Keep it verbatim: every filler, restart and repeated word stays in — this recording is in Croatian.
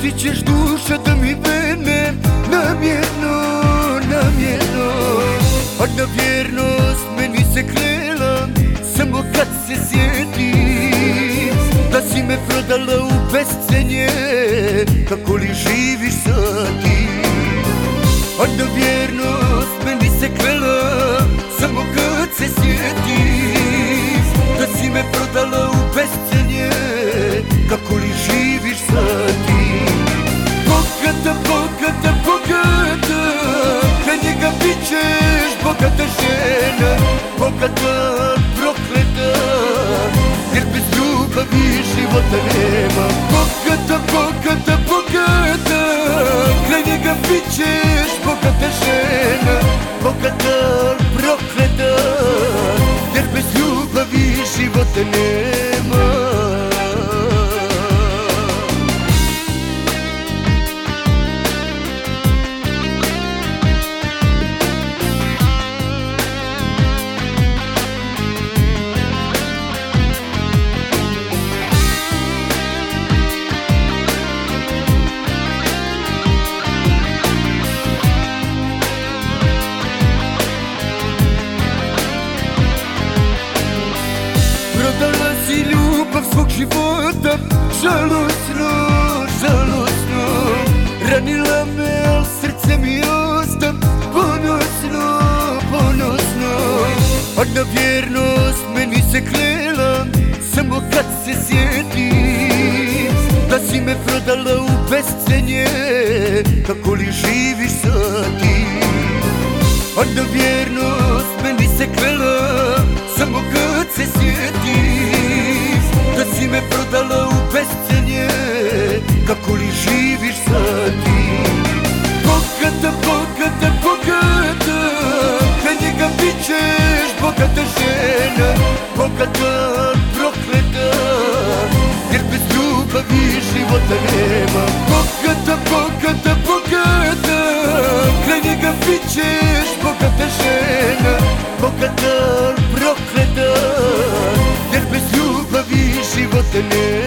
Ti ćeš duša da mi vene namjerno, namjerno. A na vjernost meni se klela samo kad se sjetim da si me prodala u bescenje, kako li živiš sa tim. A na vjernost meni se klela samo kad se sjetim da si me prodala u bescenje, kako li živiš sa tim. Bogata, bogata, bogata, na njega bit ćeš bogata žena, bogata, prokleta, jer bez ljubavi života nema. Bogata, bogata, bogata, na njega bit ćeš bogata žena, bogata, prokleta, jer bez ljubavi života nema. Prodala si ljubav svog života, žalosno, žalosno. Ranila me, al srce mi osta ponosno, ponosno. A na vjernost meni se klela samo kad se sjetim da si me prodala u bescenje, kako li živiš sa tim. A na vjernost meni se klela samo kad se sjetim da si me prodala u bescenje, kako li živiš sa tim. Bogata, bogata, bogata, na njega bit ćeš bogata žena, bogata, prokleta, jer bez ljubavi života nema. Bogata, bogata, bogata, na njega bit ćeš bogata žena, bogata, prokleta, jer bez ljubavi života nema.